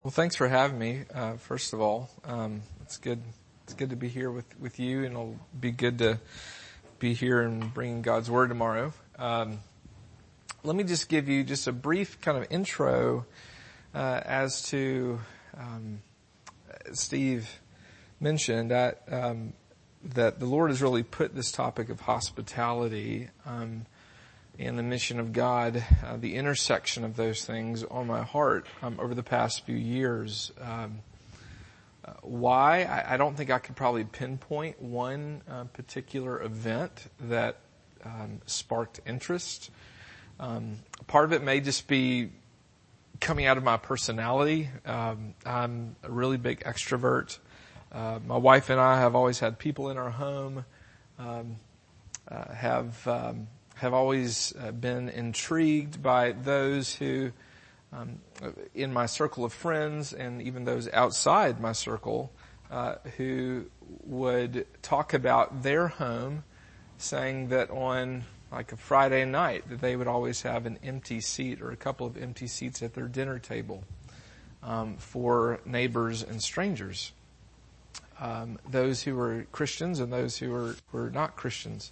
Well, thanks for having me. First of all, it's good. It's good to be here with you, and it'll be good to be here and bring God's word tomorrow. Let me just give you just a brief kind of intro as to Steve mentioned that the Lord has really put this topic of hospitality and the mission of God, the intersection of those things on my heart over the past few years. Why? I don't think I could probably pinpoint one particular event that sparked interest. Part of it may just be coming out of my personality. I'm a really big extrovert. My wife and I have always had people in our home, have always been intrigued by those who, in my circle of friends and even those outside my circle, who would talk about their home, saying that on like a Friday night that they would always have an empty seat or a couple of empty seats at their dinner table for neighbors and strangers, those who were Christians and those who were not Christians.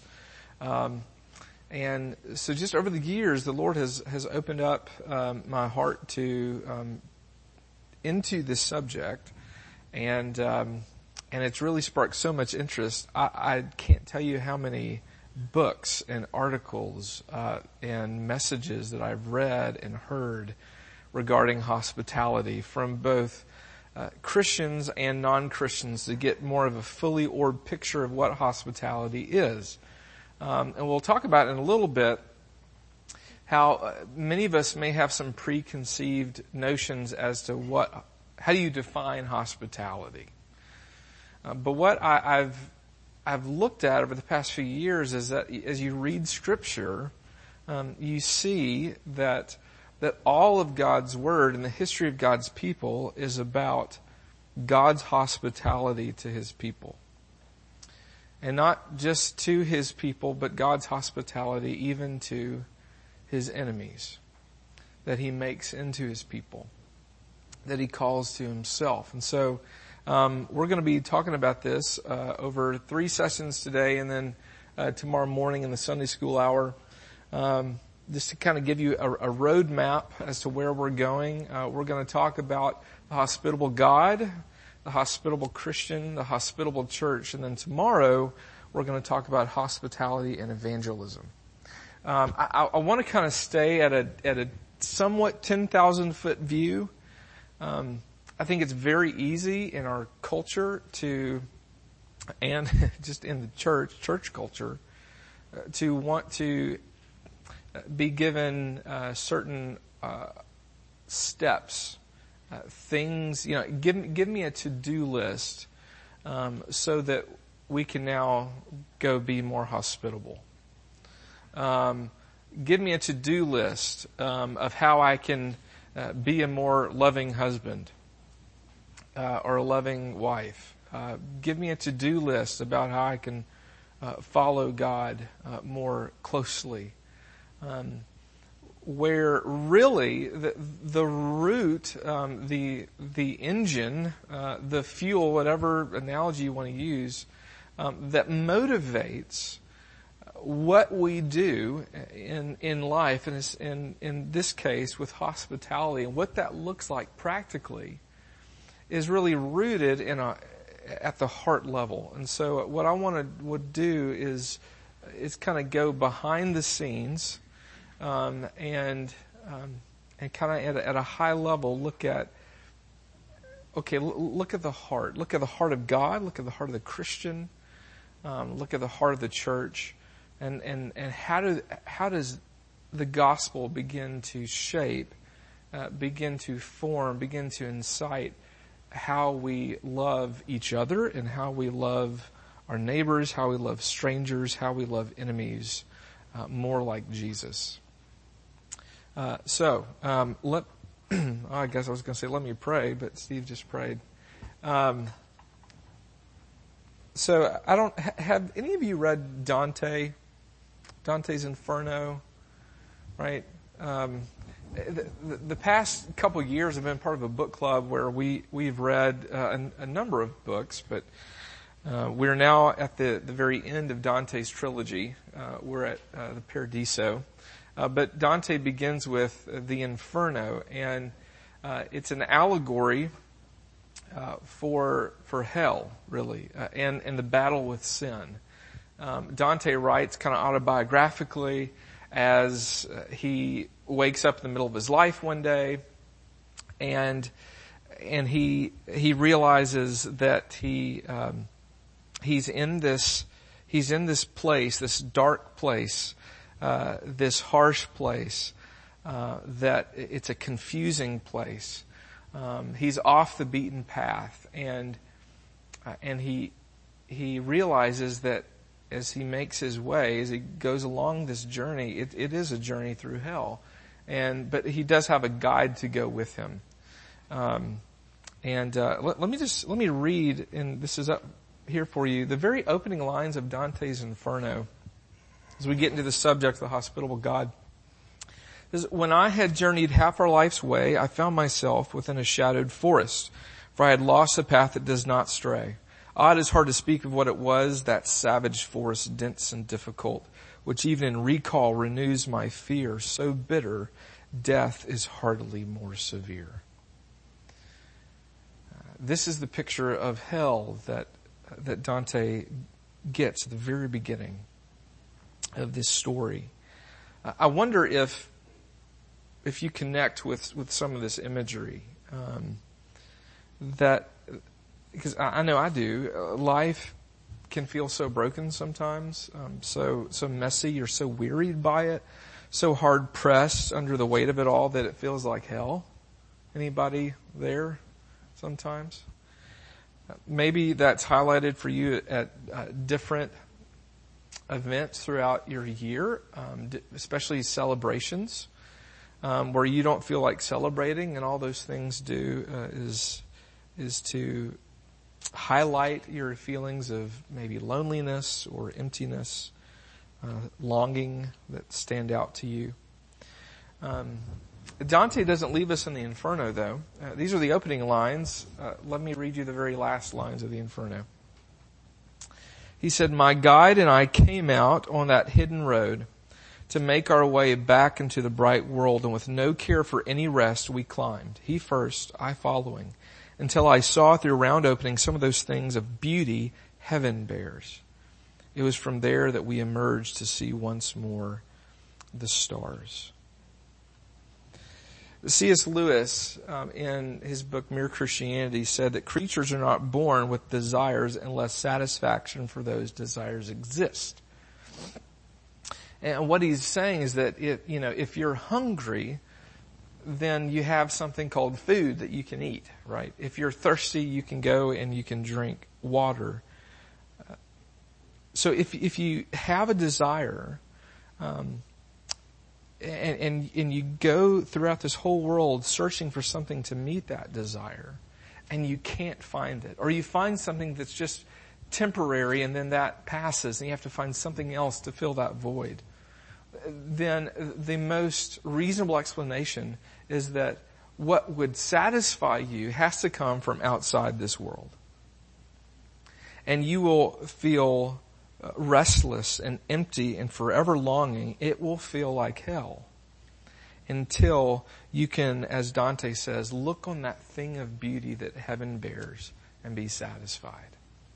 And so just over the years, the Lord has opened up my heart to into this subject, and it's really sparked so much interest. I can't tell you how many books and articles and messages that I've read and heard regarding hospitality from both Christians and non-Christians to get more of a fully orbed picture of what hospitality is. And we'll talk about in a little bit how many of us may have some preconceived notions as to how do you define hospitality. But what I've looked at over the past few years is that as you read Scripture, you see that all of God's Word and the history of God's people is about God's hospitality to His people. And not just to His people, but God's hospitality even to His enemies that He makes into His people, that He calls to Himself. And so we're going to be talking about this over 3 sessions today and then tomorrow morning in the Sunday school hour, just to kind of give you a roadmap as to where we're going. We're going to talk about the hospitable God, the hospitable Christian, the hospitable church, and then tomorrow we're going to talk about hospitality and evangelism. I want to kind of stay at a somewhat 10,000-foot view. I think it's very easy in our culture and just in the church culture, to want to be given certain steps. Things, give me a to-do list, so that we can now go be more hospitable. Give me a to-do list, of how I can, be a more loving husband, or a loving wife. Give me a to-do list about how I can, follow God, more closely. Where really the root, the engine, the fuel, whatever analogy you want to use, that motivates what we do in life, and in this case with hospitality, and what that looks like practically, is really rooted at the heart level. And so what I would do is kind of go behind the scenes. And kind of at a high level look at the heart. Look at the heart of God. Look at the heart of the Christian. Look at the heart of the church. And how does the gospel begin to shape, begin to form, begin to incite how we love each other and how we love our neighbors, how we love strangers, how we love enemies, more like Jesus. I guess I was going to say, let me pray, but Steve just prayed. So have any of you read Dante's Inferno? Right? the past couple of years have been part of a book club where we've read a number of books, but we're now at the very end of Dante's trilogy. We're at the Paradiso. But Dante begins with the Inferno, and it's an allegory for hell, really, and the battle with sin. Dante writes kind of autobiographically as he wakes up in the middle of his life one day, and he realizes that he's in this place, this dark place, this harsh place, that it's a confusing place. He's off the beaten path, and he realizes that as he makes his way, as he goes along this journey, it is a journey through hell, but he does have a guide to go with him. Let me read, and this is up here for you, the very opening lines of Dante's Inferno, as we get into the subject of the hospitable God. It says, "When I had journeyed half our life's way, I found myself within a shadowed forest, for I had lost a path that does not stray. Ah, it is hard to speak of what it was, that savage forest, dense and difficult, which even in recall renews my fear, so bitter, death is hardly more severe." This is the picture of hell that Dante gets at the very beginning of this story. I wonder if you connect with some of this imagery, because I know I do. Life can feel so broken sometimes, so messy. You're so wearied by it, so hard pressed under the weight of it all that it feels like hell. Anybody there? Sometimes. Maybe that's highlighted for you at different events throughout your year, especially celebrations, where you don't feel like celebrating, and all those things do is to highlight your feelings of maybe loneliness or emptiness, longing that stand out to you. Dante doesn't leave us in the Inferno, though. These are the opening lines. Let me read you the very last lines of the Inferno. He said, "My guide and I came out on that hidden road to make our way back into the bright world, and with no care for any rest we climbed, he first, I following, until I saw through a round opening some of those things of beauty heaven bears. It was from there that we emerged to see once more the stars." C.S. Lewis, in his book Mere Christianity, said that creatures are not born with desires unless satisfaction for those desires exist. And what he's saying is that if you're hungry, then you have something called food that you can eat, right? If you're thirsty, you can go and you can drink water. So if you have a desire, and you go throughout this whole world searching for something to meet that desire, and you can't find it, or you find something that's just temporary and then that passes and you have to find something else to fill that void, then the most reasonable explanation is that what would satisfy you has to come from outside this world. And you will feel restless and empty and forever longing. It will feel like hell until you can, as Dante says, look on that thing of beauty that heaven bears and be satisfied.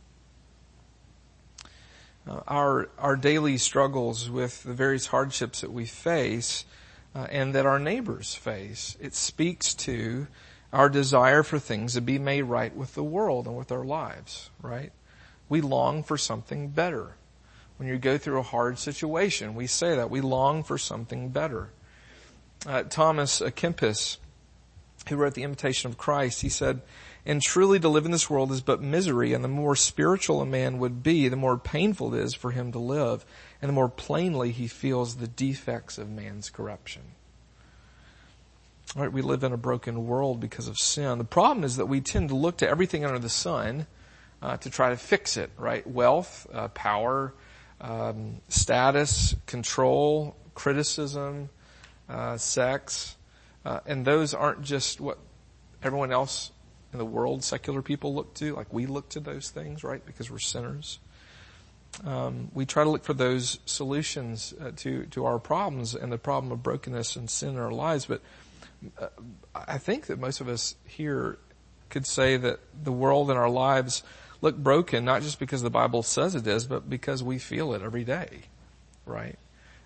Our daily struggles with the various hardships that we face and that our neighbors face, it speaks to our desire for things to be made right with the world and with our lives, right? We long for something better. When you go through a hard situation, we say that. We long for something better. Thomas à Kempis, who wrote The Imitation of Christ, he said, "And truly to live in this world is but misery, and the more spiritual a man would be, the more painful it is for him to live, and the more plainly he feels the defects of man's corruption." All right, we live in a broken world because of sin. The problem is that we tend to look to everything under the sun to try to fix it, right? Wealth, power, status, control, criticism, sex, And those aren't just what everyone else in the world, secular people, look to. Like we look to those things, right? Because we're sinners. We try to look for those solutions to our problems and the problem of brokenness and sin in our lives. But I think that most of us here could say that the world and our lives look broken, not just because the Bible says it is, but because we feel it every day, right?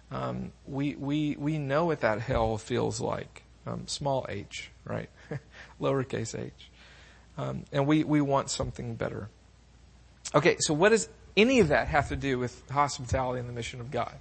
We know what that hell feels like. Small h, right? Lowercase h. And we want something better. Okay, so what does any of that have to do with hospitality and the mission of God?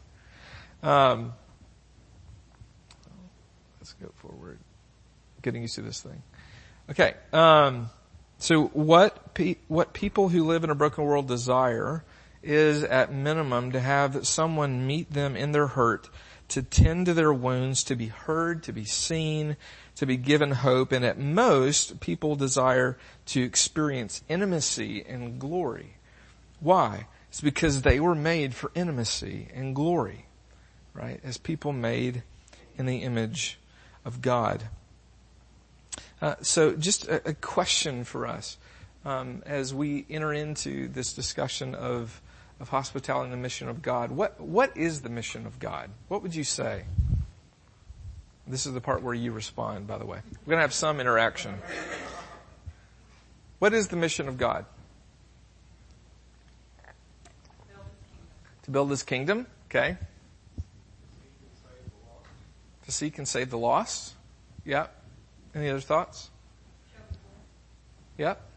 Let's go forward. Getting used to this thing. Okay, so what people who live in a broken world desire is at minimum to have someone meet them in their hurt, to tend to their wounds, to be heard, to be seen, to be given hope, and at most, people desire to experience intimacy and glory. Why? It's because they were made for intimacy and glory, right? As people made in the image of God. So just a question for us as we enter into this discussion of hospitality and the mission of God. What is the mission of God? What would you say? This is the part where you respond, by the way. We're going to have some interaction. What is the mission of God? To build His kingdom. Okay. To seek and save the lost. Yeah. Any other thoughts? Yep.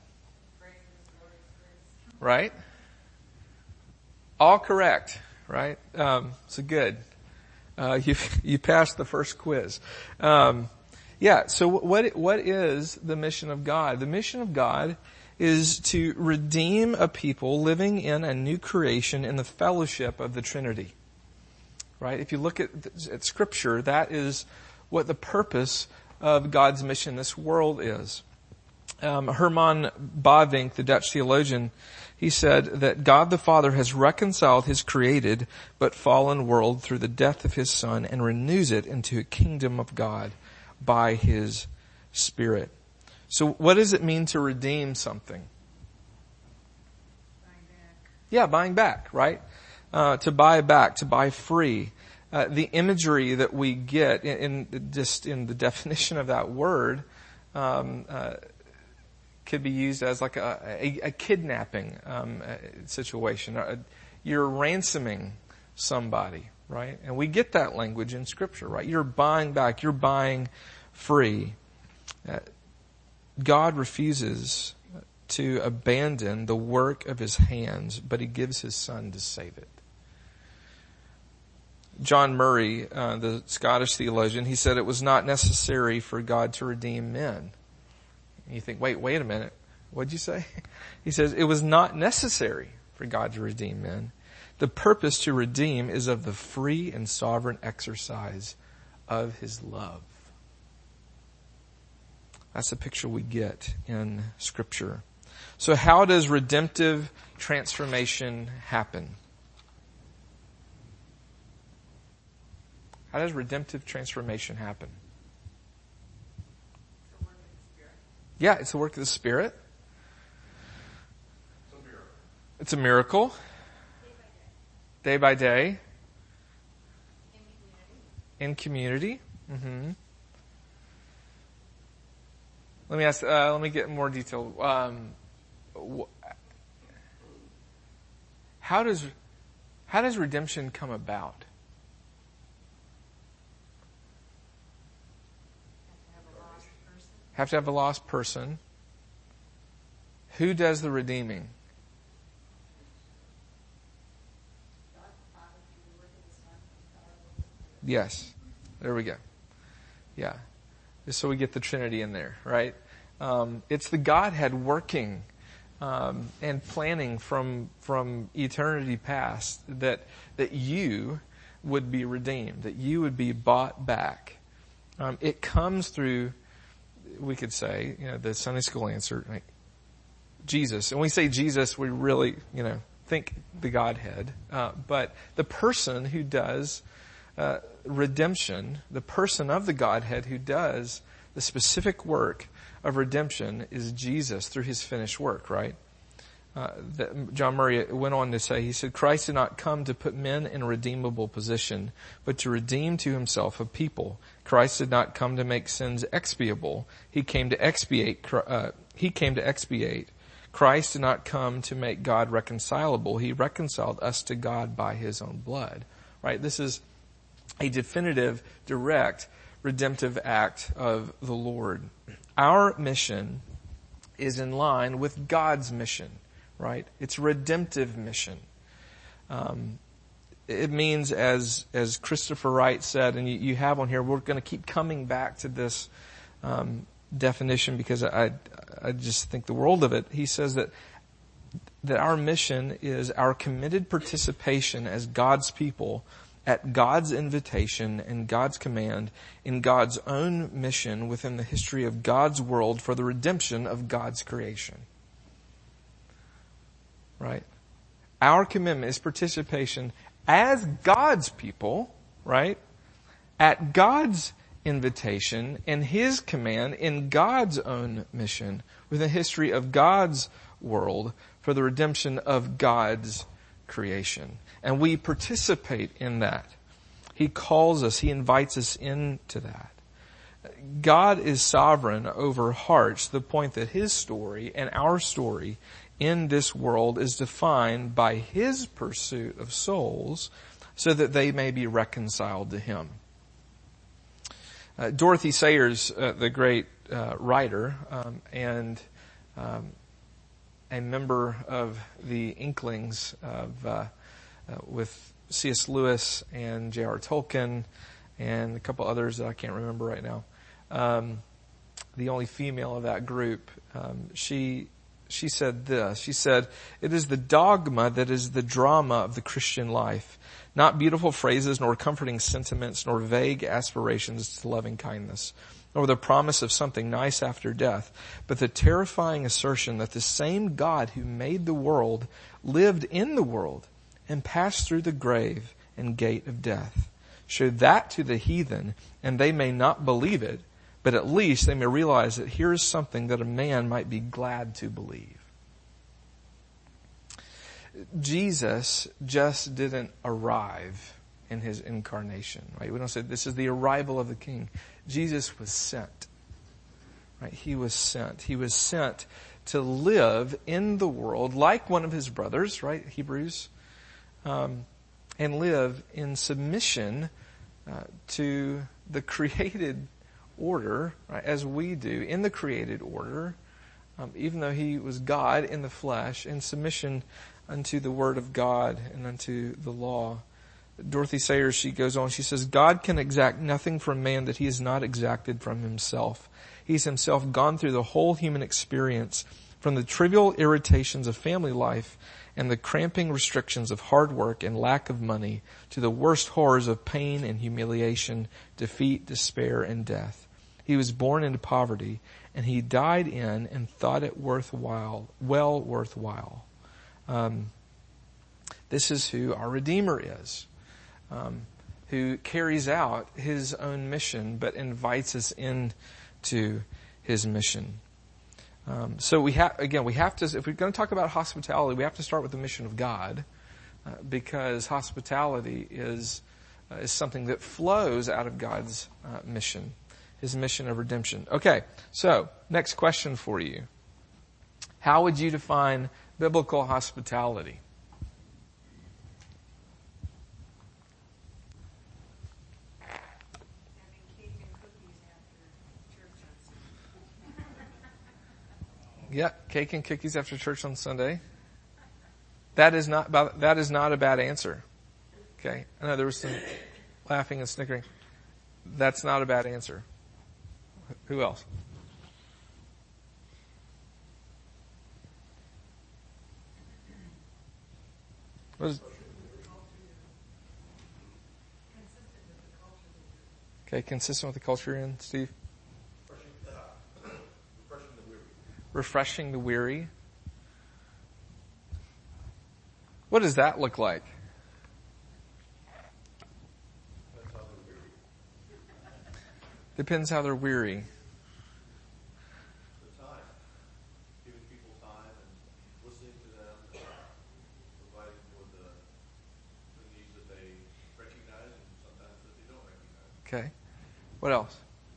Right. All correct, right? So good. You passed the first quiz. So what is the mission of God? The mission of God is to redeem a people living in a new creation in the fellowship of the Trinity. Right? If you look at Scripture, that is what the purpose of God's mission in this world is. Herman Bavinck, the Dutch theologian, he said that God the Father has reconciled His created but fallen world through the death of His Son and renews it into a kingdom of God by His Spirit. So what does it mean to redeem something? Buying back. Yeah, buying back, right? To buy back, to buy free. The imagery that we get in the definition of that word, could be used as like a kidnapping situation. You're ransoming somebody, right? And we get that language in Scripture, right? You're buying back. You're buying free. God refuses to abandon the work of His hands, but He gives His Son to save it. John Murray, the Scottish theologian, he said it was not necessary for God to redeem men. And you think, wait a minute. What'd you say? He says, it was not necessary for God to redeem men. The purpose to redeem is of the free and sovereign exercise of His love. That's the picture we get in Scripture. So how does redemptive transformation happen? How does redemptive transformation happen? Yeah, it's the work of the Spirit. It's a miracle. Day by day. In community. Mm-hmm. Let me get more detail. How does redemption come about? Have to have a lost person. Who does the redeeming? Yes. There we go. Yeah. Just so we get the Trinity in there, right? It's the Godhead working and planning from eternity past that you would be redeemed, that you would be bought back. It comes through, we could say, the Sunday school answer, like Jesus. And when we say Jesus, we really, think the Godhead. But the person who does redemption, the person of the Godhead who does the specific work of redemption is Jesus through his finished work, right? John Murray went on to say, he said, Christ did not come to put men in a redeemable position, but to redeem to himself a people. Christ did not come to make sins expiable. He came to expiate. Christ did not come to make God reconcilable. He reconciled us to God by his own blood. Right? This is a definitive, direct, redemptive act of the Lord. Our mission is in line with God's mission. Right? It's a redemptive mission. It means, as Christopher Wright said, and you have on here, we're going to keep coming back to this definition because I just think the world of it. He says that our mission is our committed participation as God's people at God's invitation and God's command in God's own mission within the history of God's world for the redemption of God's creation. Right? Our commitment is participation as God's people, right? At God's invitation and his command in God's own mission within the history of God's world for the redemption of God's creation. And we participate in that. He calls us, he invites us into that. God is sovereign over hearts to the point that his story and our story in this world is defined by his pursuit of souls so that they may be reconciled to him. Dorothy Sayers, the great writer and a member of the Inklings with C.S. Lewis and J.R. Tolkien and a couple others that I can't remember right now. The only female of that group, she said this. She said, "It is the dogma that is the drama of the Christian life. Not beautiful phrases, nor comforting sentiments, nor vague aspirations to loving kindness, nor the promise of something nice after death, but the terrifying assertion that the same God who made the world lived in the world and passed through the grave and gate of death. Show that to the heathen, and they may not believe it, but at least they may realize that here is something that a man might be glad to believe." Jesus just didn't arrive in his incarnation, right? We don't say this is the arrival of the King. Jesus was sent, right? He was sent. He was sent to live in the world like one of his brothers, right? Hebrews, and live in submission to the created order, right, as we do in the created order, even though he was God in the flesh, in submission unto the word of God and unto the law. Dorothy Sayers, she goes on, she says, "God can exact nothing from man that he has not exacted from himself. He's himself gone through the whole human experience, from the trivial irritations of family life and the cramping restrictions of hard work and lack of money to the worst horrors of pain and humiliation, defeat, despair, and death. He was born into poverty, and he died in and thought it worthwhile. This is who our Redeemer is, who carries out his own mission, but invites us into his mission. So we have to, if we're going to talk about hospitality, we have to start with the mission of God, because hospitality is something that flows out of God's mission, his mission of redemption. Okay, so next question for you. How would you define biblical hospitality? Yeah, cake and cookies after church on Sunday. That is not a bad answer. Okay, I know there was some laughing and snickering. That's not a bad answer. Who else? Okay, consistent with the culture you're in, Steve? Refreshing the weary. What does that look like? Depends how they're weary. The time. Giving people time and listening to them and providing for the needs that they recognize and sometimes that they don't recognize. Okay. What else?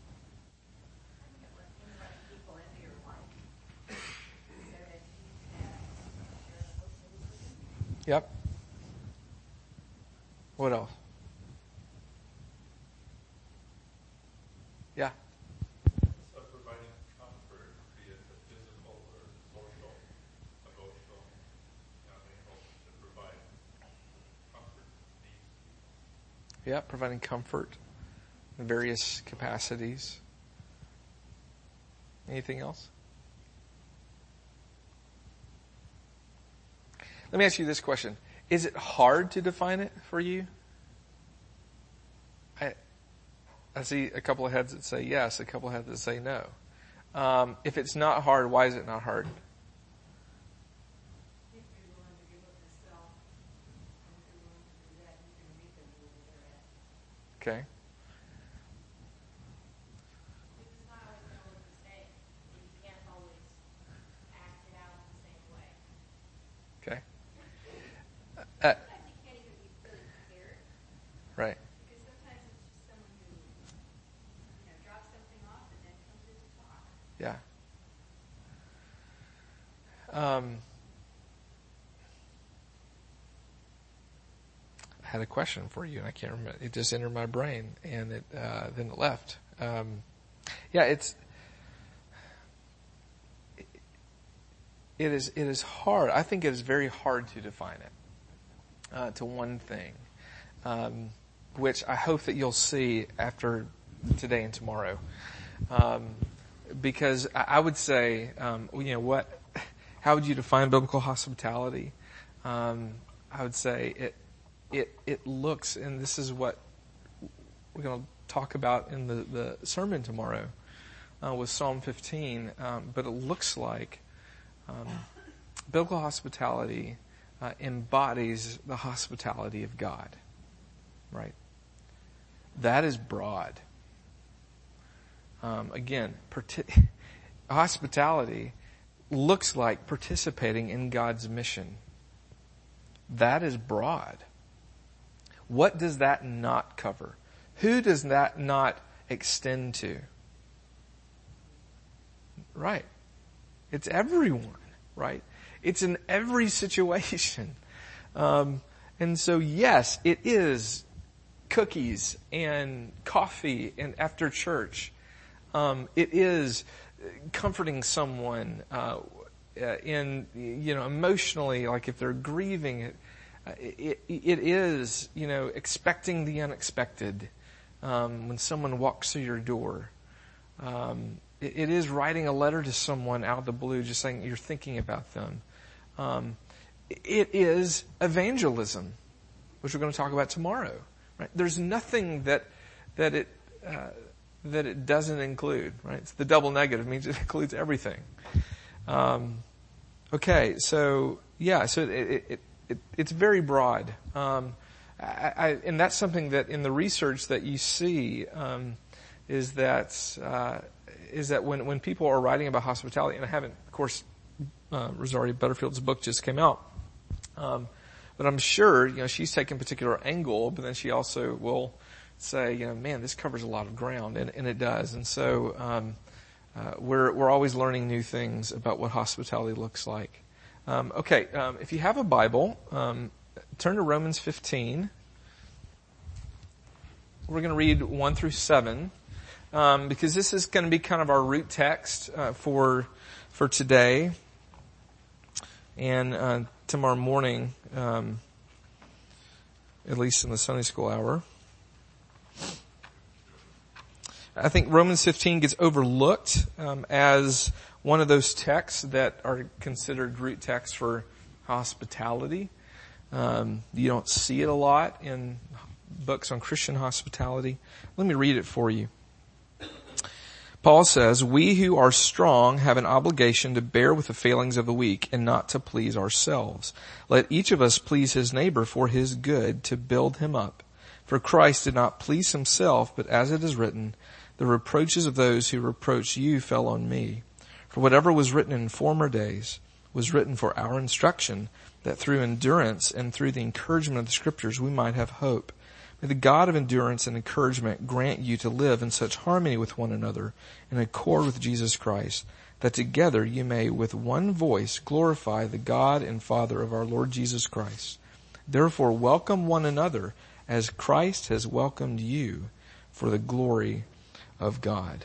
Yep. What else? Yeah. So providing comfort, be it physical or social, emotional, able to provide comfort needs. Yeah, providing comfort in various capacities. Anything else? Let me ask you this question. Is it hard to define it for you? I see a couple of heads that say yes, a couple of heads that say no. If it's not hard, why is it not hard? If you're willing to give up yourself, and if you're willing to do that, you can meet them where they're at. Okay. It's not always going to look the same. You can't always act it out the same way. Okay. Sometimes you can't even be really prepared. Right. Because sometimes it's just someone who, drops something off and then comes in to talk. Yeah. I had a question for you, and I can't remember. It just entered my brain, and then it left. It is hard. I think it is very hard to define it to one thing, which I hope that you'll see after today and tomorrow. Because I would say, how would you define biblical hospitality? I would say it looks, and this is what we're going to talk about in the sermon tomorrow with Psalm 15, but it looks like biblical hospitality embodies the hospitality of God, right? That is broad. Again, hospitality looks like participating in God's mission. That is broad. What does that not cover? Who does that not extend to? Right. It's everyone, right? It's in every situation. And so, yes, it is cookies and coffee and after church. It is comforting someone emotionally, like if they're grieving. It is, expecting the unexpected when someone walks through your door. It is writing a letter to someone out of the blue, just saying you're thinking about them. It is evangelism, which we're going to talk about tomorrow. Right? There's nothing that it doesn't include. Right? It's the double negative, means it includes everything. Okay, so yeah, so it's very broad, and that's something that in the research that you see is that when people are writing about hospitality, and I haven't, of course, Rosaria Butterfield's book just came out, but I'm sure she's taken a particular angle, but then she also will say, man, this covers a lot of ground, and it does, and so we're always learning new things about what hospitality looks like. If you have a Bible, turn to Romans 15. We're going to read 1 through 7, because this is going to be kind of our root text for today and tomorrow morning, at least in the Sunday school hour. I think Romans 15 gets overlooked as one of those texts that are considered root texts for hospitality. You don't see it a lot in books on Christian hospitality. Let me read it for you. Paul says, "We who are strong have an obligation to bear with the failings of the weak and not to please ourselves. Let each of us please his neighbor for his good, to build him up. For Christ did not please himself, but as it is written, The reproaches of those who reproached you fell on me. For whatever was written in former days was written for our instruction, that through endurance and through the encouragement of the Scriptures we might have hope. May the God of endurance and encouragement grant you to live in such harmony with one another, in accord with Jesus Christ, that together you may with one voice glorify the God and Father of our Lord Jesus Christ. Therefore welcome one another as Christ has welcomed you for the glory of God.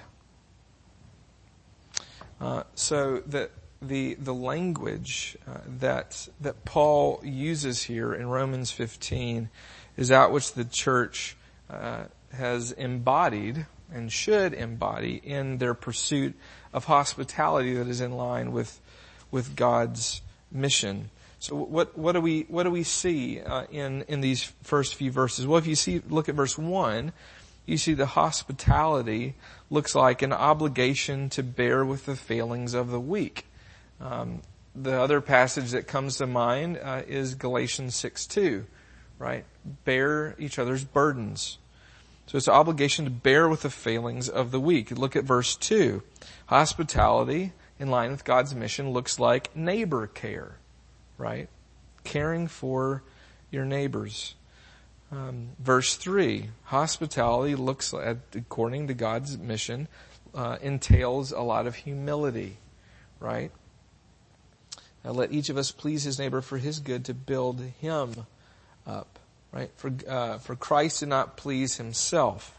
So the language that Paul uses here in Romans 15 is that which the church has embodied and should embody in their pursuit of hospitality that is in line with God's mission. So what do we see in these first few verses? Well, if you look at verse 1, you see the hospitality looks like an obligation to bear with the failings of the weak. The other passage that comes to mind is Galatians 6:2, right? Bear each other's burdens. So it's an obligation to bear with the failings of the weak. Look at verse 2. Hospitality, in line with God's mission, looks like neighbor care, right? Caring for your neighbors. Verse 3, hospitality looks like, according to God's mission, entails a lot of humility, right? Now let each of us please his neighbor for his good, to build him up, right? For Christ did not please himself.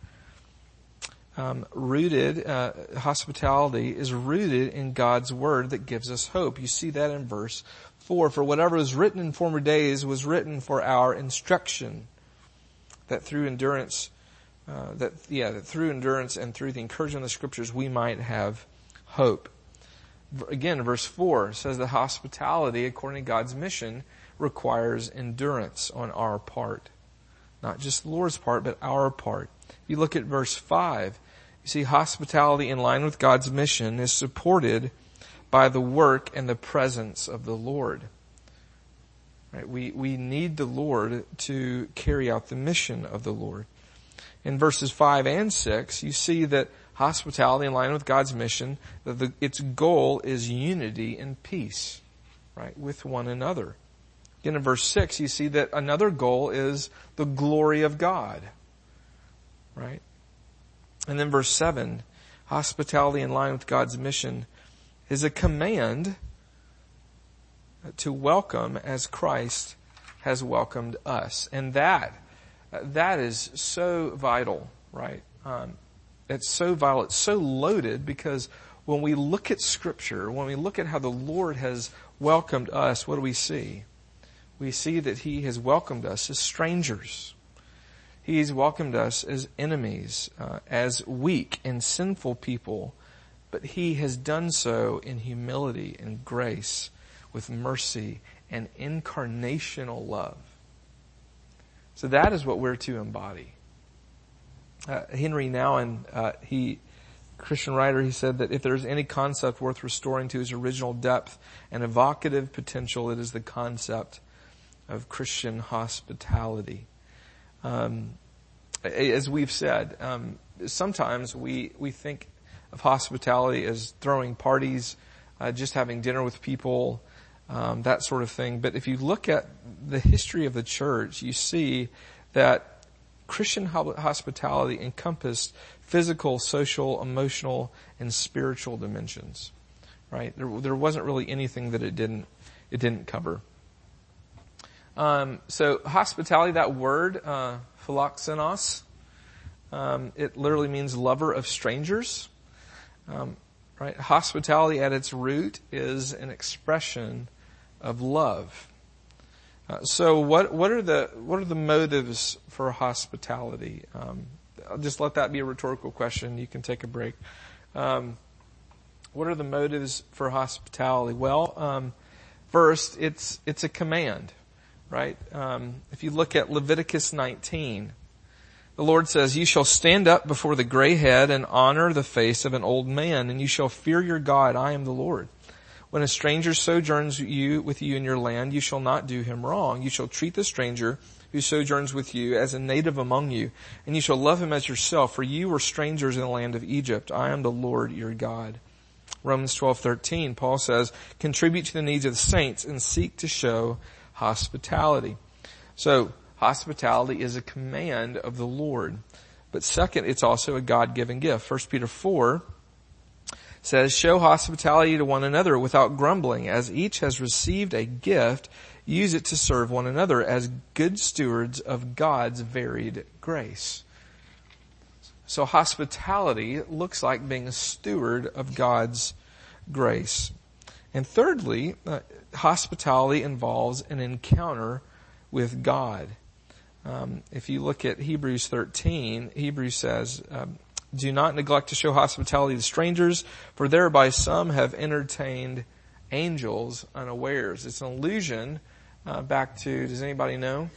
Hospitality is rooted in God's word that gives us hope. You see that in verse 4. For whatever was written in former days was written for our instruction, that through endurance, that through endurance and through the encouragement of the Scriptures we might have hope. Again, verse 4 says that hospitality, according to God's mission, requires endurance on our part. Not just the Lord's part, but our part. You look at verse 5, you see hospitality in line with God's mission is supported by the work and the presence of the Lord. Right? We need the Lord to carry out the mission of the Lord. In verses 5 and 6, you see that hospitality in line with God's mission, that its goal is unity and peace, right, with one another. Again, in verse 6, you see that another goal is the glory of God, right? And then verse 7, hospitality in line with God's mission is a command to welcome as Christ has welcomed us. And that is so vital, right? It's so vital. It's so loaded, because when we look at Scripture, when we look at how the Lord has welcomed us, what do we see? We see that He has welcomed us as strangers. He's welcomed us as enemies, as weak and sinful people, but He has done so in humility and grace, with mercy and incarnational love. So that is what we're to embody. Henry Nouwen, Christian writer, he said that if there's any concept worth restoring to its original depth and evocative potential, it is the concept of Christian hospitality. As we've said, sometimes we think of hospitality as throwing parties, just having dinner with people, that sort of thing. But if you look at the history of the church, you see that Christian hospitality encompassed physical, social, emotional, and spiritual dimensions. Right? There wasn't really anything that it didn't cover. So hospitality, that word, philoxenos, it literally means lover of strangers. Right? Hospitality at its root is an expression of love. So what are the motives for hospitality? I'll just let that be a rhetorical question. You can take a break. What are the motives for hospitality? Well, first, it's a command, right? If you look at Leviticus 19, the Lord says, "You shall stand up before the gray head and honor the face of an old man, and you shall fear your God. I am the Lord. When a stranger sojourns with you in your land, you shall not do him wrong. You shall treat the stranger who sojourns with you as a native among you, and you shall love him as yourself, for you were strangers in the land of Egypt. I am the Lord your God. Romans 12:13, Paul says, contribute to the needs of the saints and seek to show hospitality. So, hospitality is a command of the Lord. But second, it's also a God-given gift. 1 Peter 4 says, show hospitality to one another without grumbling. As each has received a gift, use it to serve one another as good stewards of God's varied grace. So hospitality looks like being a steward of God's grace. And thirdly, hospitality involves an encounter with God. If you look at Hebrews 13, Hebrews says, do not neglect to show hospitality to strangers, for thereby some have entertained angels unawares. It's an allusion back to, does anybody know?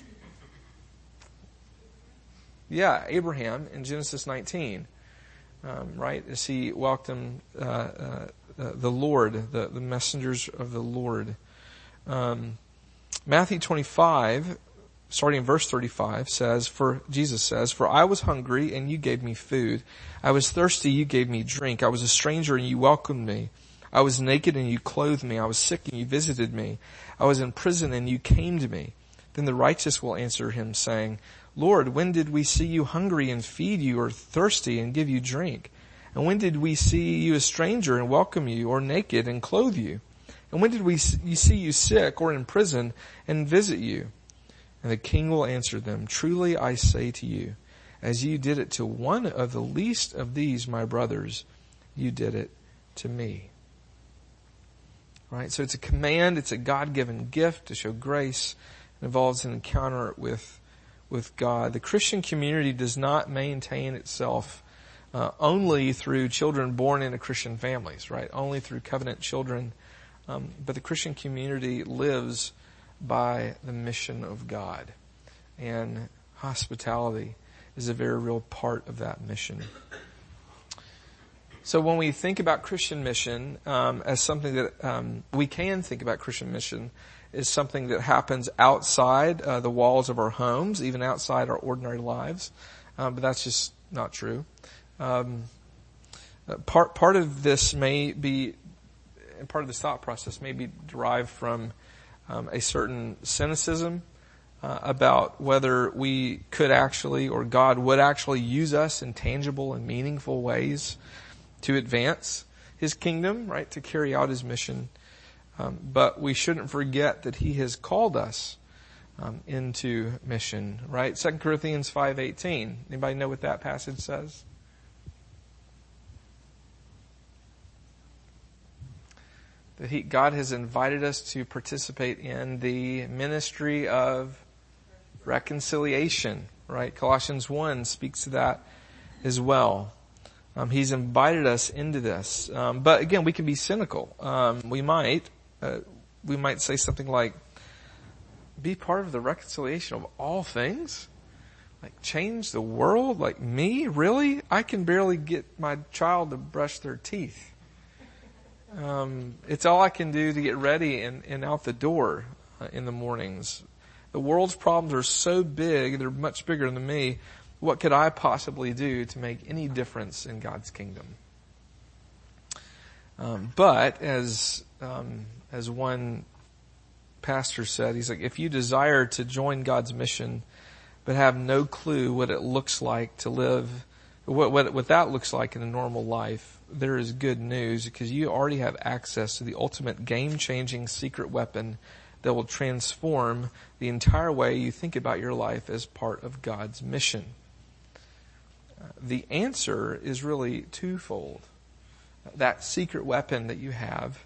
Yeah, Abraham in Genesis 19, right? As he welcomed the Lord, the messengers of the Lord. Matthew 25, starting in verse 35, Jesus says, for I was hungry and you gave me food. I was thirsty, you gave me drink. I was a stranger and you welcomed me. I was naked and you clothed me. I was sick and you visited me. I was in prison and you came to me. Then the righteous will answer him, saying, Lord, when did we see you hungry and feed you, or thirsty and give you drink? And when did we see you a stranger and welcome you, or naked and clothe you? And when did we see you sick or in prison and visit you? And the king will answer them, truly I say to you, as you did it to one of the least of these, my brothers, you did it to me. Right? So it's a command, it's a God-given gift to show grace. It involves an encounter with God. The Christian community does not maintain itself only through children born into Christian families, right? Only through covenant children. But the Christian community lives by the mission of God. And hospitality is a very real part of that mission. So when we think about Christian mission as something that we can think about Christian mission is something that happens outside the walls of our homes, even outside our ordinary lives. But that's just not true. Part of this may be, and part of this thought process may be derived from a certain cynicism about whether we could actually, or God would actually use us in tangible and meaningful ways to advance His kingdom, right, to carry out His mission. But we shouldn't forget that He has called us into mission, right? 2 Corinthians 5:18. Anybody know what that passage says? That God has invited us to participate in the ministry of reconciliation, right? Colossians 1 speaks to that as well. He's invited us into this. But again, we can be cynical. We might say something like, be part of the reconciliation of all things? Like change the world? Like me? Really? I can barely get my child to brush their teeth. It's all I can do to get ready and out the door in the mornings. The world's problems are so big, they're much bigger than me. What could I possibly do to make any difference in God's kingdom? But as one pastor said, he's like, if you desire to join God's mission, but have no clue what it looks like to live, what that looks like in a normal life, there is good news, because you already have access to the ultimate game-changing secret weapon that will transform the entire way you think about your life as part of God's mission. The answer is really twofold. That secret weapon that you have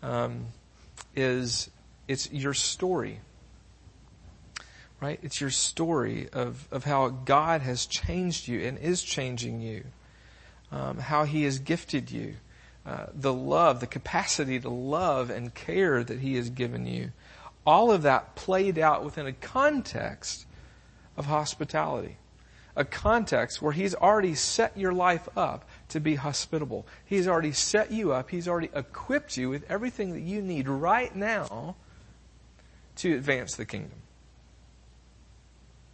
it's your story. Right? It's your story of how God has changed you and is changing you. How He has gifted you. The love, the capacity to love and care that He has given you. All of that played out within a context of hospitality. A context where He's already set your life up to be hospitable. He's already set you up. He's already equipped you with everything that you need right now to advance the kingdom.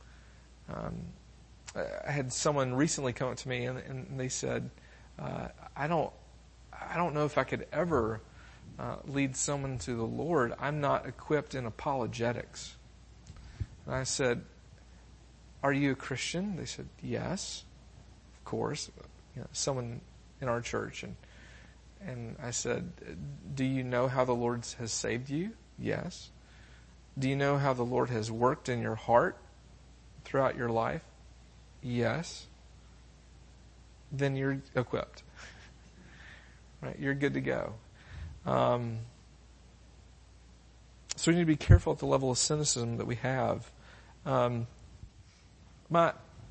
I had someone recently come up to me and they said, I don't know if I could ever lead someone to the Lord. I'm not equipped in apologetics. And I said, are you a Christian? They said, yes, of course. Someone in our church. And I said, do you know how the Lord has saved you? Yes. Do you know how the Lord has worked in your heart throughout your life? Yes. Then you're equipped. Right? You're good to go. So we need to be careful at the level of cynicism that we have. My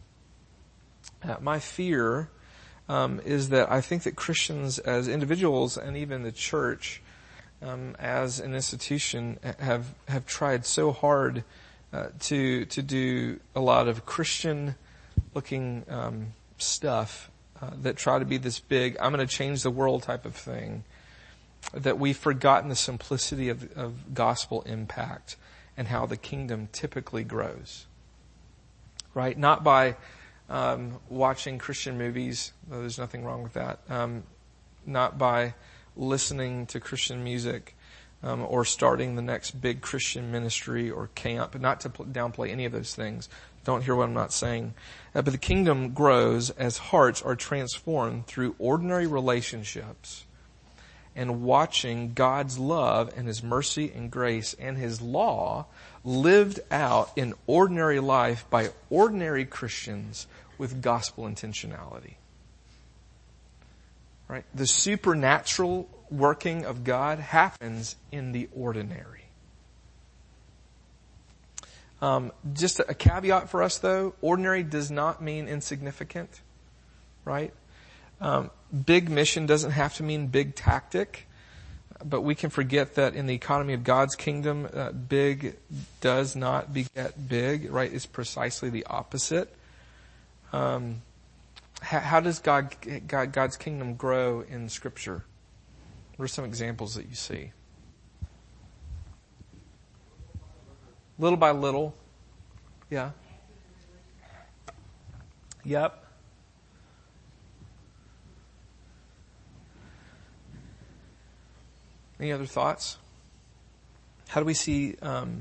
fear is that I think that Christians as individuals and even the church as an institution have tried so hard to do a lot of Christian looking stuff that try to be this big, I'm going to change the world type of thing, that we've forgotten the simplicity of gospel impact and how the kingdom typically grows. Right? Not by watching Christian movies, though there's nothing wrong with that. Not by listening to Christian music, or starting the next big Christian ministry or camp. Not to downplay any of those things. Don't hear what I'm not saying. But the kingdom grows as hearts are transformed through ordinary relationships and watching God's love and His mercy and grace and His law lived out in ordinary life by ordinary Christians with gospel intentionality. Right? The supernatural working of God happens in the ordinary. Just a caveat for us though, ordinary does not mean insignificant, right? Big mission doesn't have to mean big tactic, but we can forget that in the economy of God's kingdom, big does not beget big, right? It's precisely the opposite. How does God's kingdom grow in Scripture? What are some examples that you see? Little by little. Yeah. Yep. Any other thoughts? How do we see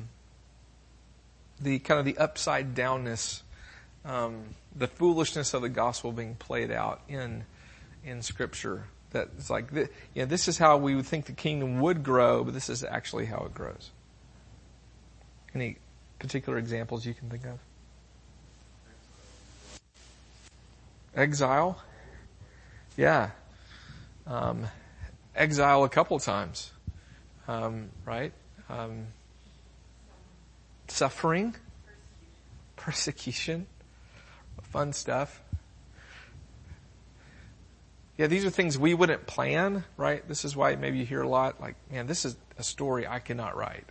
the kind of the upside downness, the foolishness of the gospel being played out in Scripture? That it's like, this is how we would think the kingdom would grow, but this is actually how it grows. Any particular examples you can think of? Exile? Yeah. Exile a couple times. Right? Suffering? Persecution? Fun stuff. Yeah, these are things we wouldn't plan, right? This is why maybe you hear a lot like, man, this is a story I cannot write.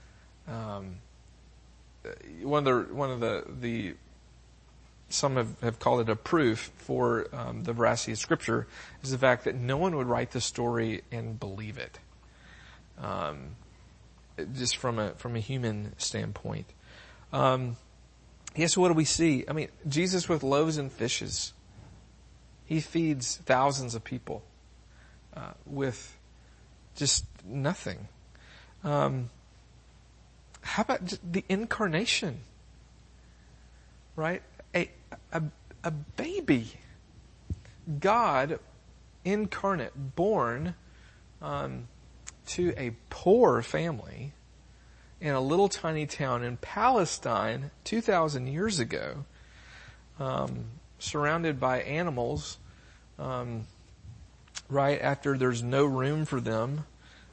One of the some have called it a proof for the veracity of Scripture is the fact that no one would write the story and believe it. Just from a human standpoint. So what do we see? I mean, Jesus with loaves and fishes. He feeds thousands of people with just nothing. How about the incarnation? Right? A baby. God incarnate, born to a poor family in a little tiny town in Palestine 2,000 years ago, surrounded by animals, right after there's no room for them,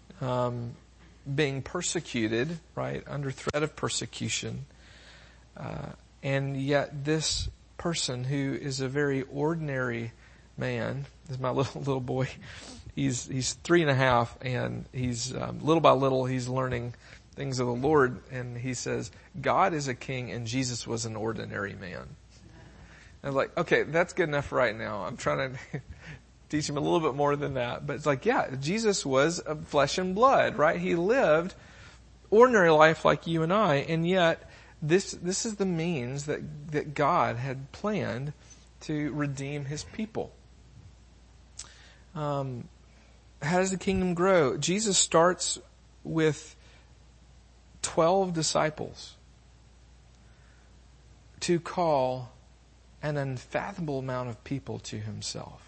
being persecuted, right, under threat of persecution. And yet this person who is a very ordinary man, this is my little boy, he's 3.5, and he's, little by little, he's learning things of the Lord, and he says, God is a king and Jesus was an ordinary man. And I'm like, okay, that's good enough right now. I'm trying to teach him a little bit more than that. But it's like, yeah, Jesus was of flesh and blood, right? He lived ordinary life like you and I, and yet This is the means that God had planned to redeem his people. How does the kingdom grow? Jesus starts with 12 disciples to call an unfathomable amount of people to himself.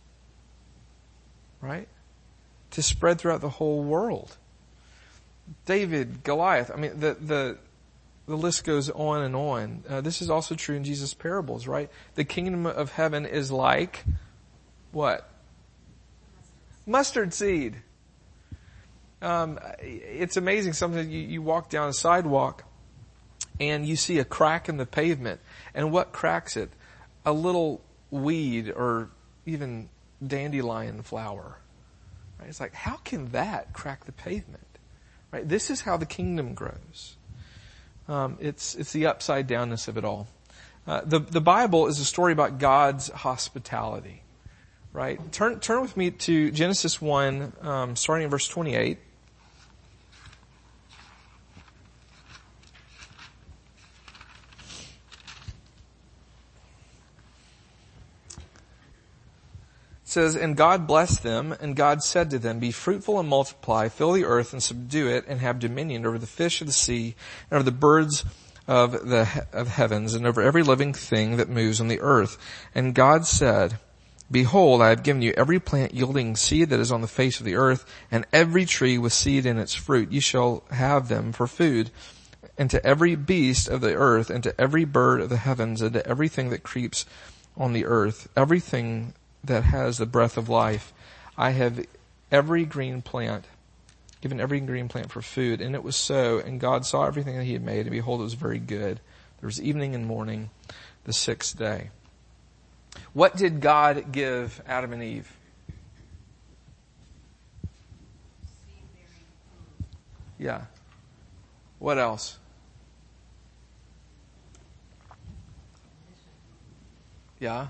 Right? To spread throughout the whole world. David, Goliath, I mean, the list goes on and on. This is also true in Jesus' parables, right? The kingdom of heaven is like, what? Mustard seed. It's amazing. Sometimes you walk down a sidewalk and you see a crack in the pavement. And what cracks it? A little weed or even dandelion flower. Right? It's like, how can that crack the pavement? Right? This is how the kingdom grows. It's the upside downness of it all. The Bible is a story about God's hospitality. Right? Turn with me to Genesis 1, starting in verse 28. It says, "And God blessed them, and God said to them, Be fruitful and multiply, fill the earth and subdue it, and have dominion over the fish of the sea, and over the birds of heavens, and over every living thing that moves on the earth. And God said, Behold, I have given you every plant yielding seed that is on the face of the earth, and every tree with seed in its fruit. You shall have them for food. And to every beast of the earth, and to every bird of the heavens, and to everything that creeps on the earth, everything that has the breath of life, I have given every green plant for food." And it was so. And God saw everything that he had made, and behold, it was very good. There was evening and morning, the sixth day. What did God give Adam and Eve? Yeah. What else? Yeah.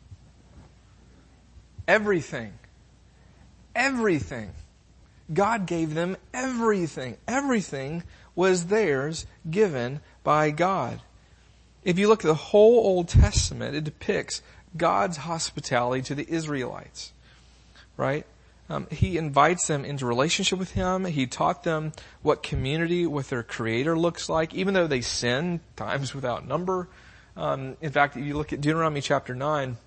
Everything. Everything. God gave them everything. Everything was theirs, given by God. If you look at the whole Old Testament, it depicts God's hospitality to the Israelites. Right? He invites them into relationship with him. He taught them what community with their Creator looks like, even though they sin times without number. In fact, if you look at Deuteronomy chapter 9,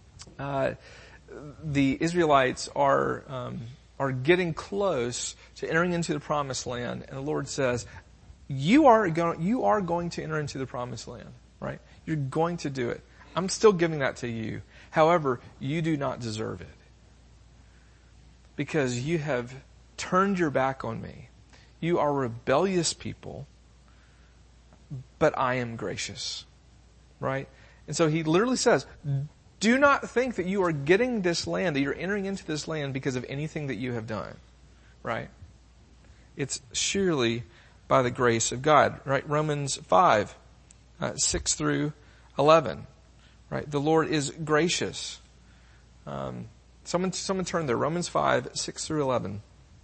the Israelites are getting close to entering into the promised land, and the Lord says, you are going to enter into the promised land, right? You're going to do it. I'm still giving that to you. However, you do not deserve it. Because you have turned your back on me. You are rebellious people, but I am gracious. Right? And so he literally says, do not think that you are getting this land, that you're entering into this land because of anything that you have done. Right? It's surely by the grace of God. Right? Romans 5, 6 through 11. Right? The Lord is gracious. Someone turn there. Romans 5, 6 through 11.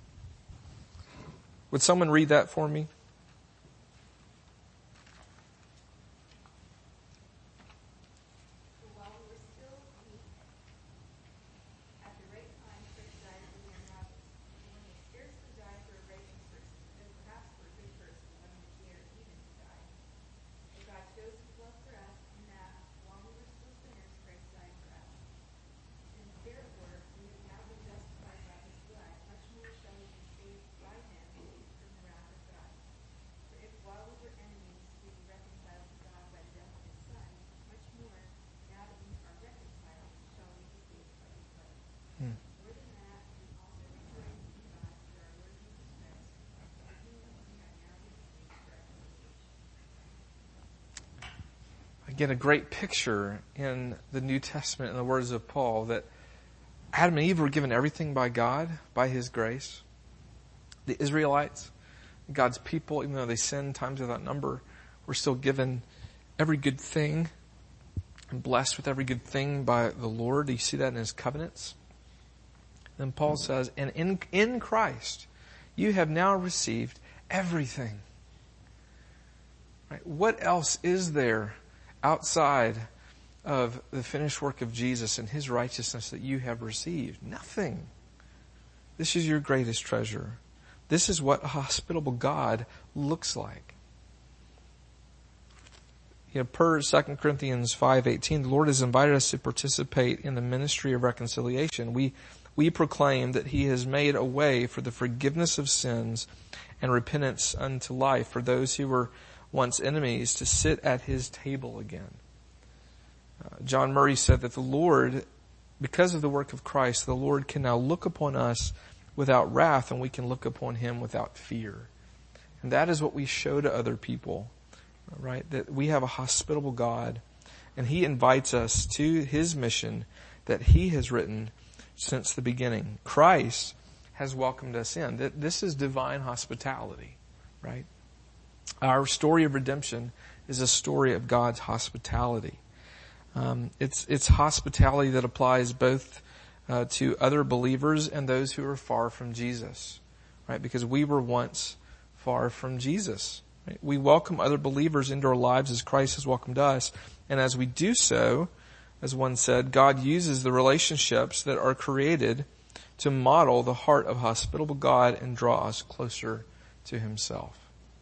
Would someone read that for me? Again, a great picture in the New Testament in the words of Paul that Adam and Eve were given everything by God, by His grace. The Israelites, God's people, even though they sinned times without number, were still given every good thing and blessed with every good thing by the Lord. You see that in His covenants. Then Paul says, and in Christ, you have now received everything. Right? What else is there outside of the finished work of Jesus and His righteousness that you have received? Nothing. This is your greatest treasure. This is what a hospitable God looks like. Per 2 Corinthians 5:18, the Lord has invited us to participate in the ministry of reconciliation. We proclaim that He has made a way for the forgiveness of sins and repentance unto life for those who were once enemies to sit at His table again. John Murray said that the Lord, because of the work of Christ, the Lord can now look upon us without wrath, and we can look upon Him without fear. And that is what we show to other people, right? That we have a hospitable God, and He invites us to His mission that He has written since the beginning. Christ has welcomed us in. This is divine hospitality, right? Our story of redemption is a story of God's hospitality. It's hospitality that applies both to other believers and those who are far from Jesus, right? Because we were once far from Jesus. Right? We welcome other believers into our lives as Christ has welcomed us, and as we do so, as one said, God uses the relationships that are created to model the heart of a hospitable God and draw us closer to Himself.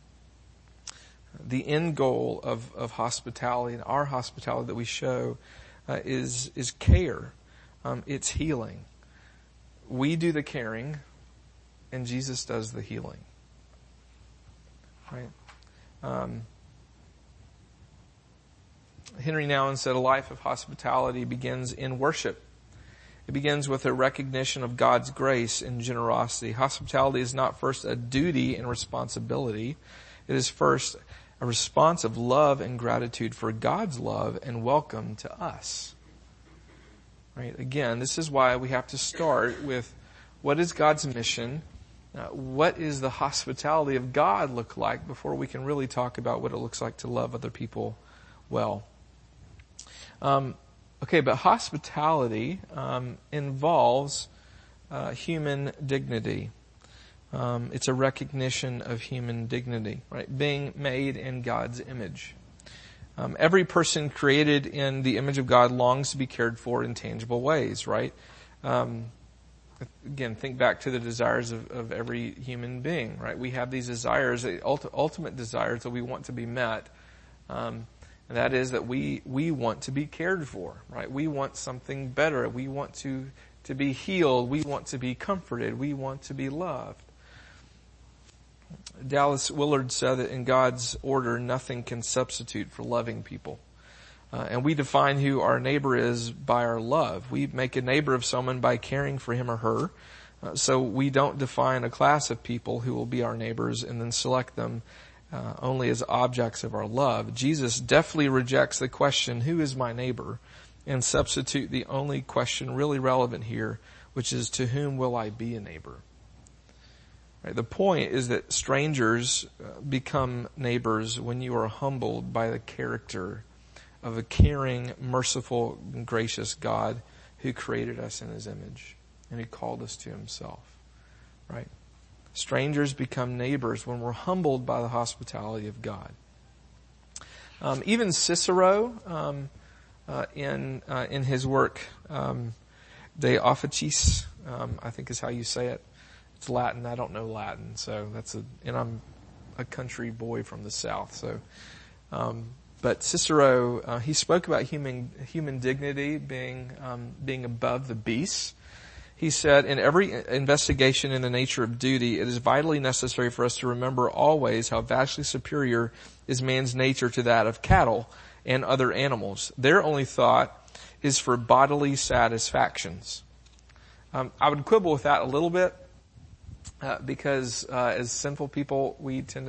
The end goal of hospitality and our hospitality that we show is care. It's healing. We do the caring, and Jesus does the healing. Right? Henry Nouwen said, a life of hospitality begins in worship. It begins with a recognition of God's grace and generosity. Hospitality is not first a duty and responsibility. It is first a response of love and gratitude for God's love and welcome to us. Right? Again, this is why we have to start with what is God's mission? What is the hospitality of God look like before we can really talk about what it looks like to love other people well? But hospitality involves human dignity. It's a recognition of human dignity, right? Being made in God's image. Every person created in the image of God longs to be cared for in tangible ways, right? Again, think back to the desires of every human being, right? We have these desires, the ultimate desires that we want to be met. And that is that we want to be cared for, right? We want something better. We want to be healed. We want to be comforted. We want to be loved. Dallas Willard said that in God's order, nothing can substitute for loving people. And we define who our neighbor is by our love. We make a neighbor of someone by caring for him or her. So we don't define a class of people who will be our neighbors and then select them only as objects of our love. Jesus definitely rejects the question, who is my neighbor? And substitute the only question really relevant here, which is, to whom will I be a neighbor? Right, the point is that strangers become neighbors when you are humbled by the character of a caring, merciful, and gracious God who created us in His image and who called us to Himself. Right? Strangers become neighbors when we're humbled by the hospitality of God. Even Cicero, in his work, De Officiis, I think is how you say it. It's Latin. I don't know Latin, so and I'm a country boy from the South, so. But Cicero, he spoke about human dignity being above the beasts. He said, in every investigation in the nature of duty, it is vitally necessary for us to remember always how vastly superior is man's nature to that of cattle and other animals. Their only thought is for bodily satisfactions. I would quibble with that a little bit, because as sinful people, we tend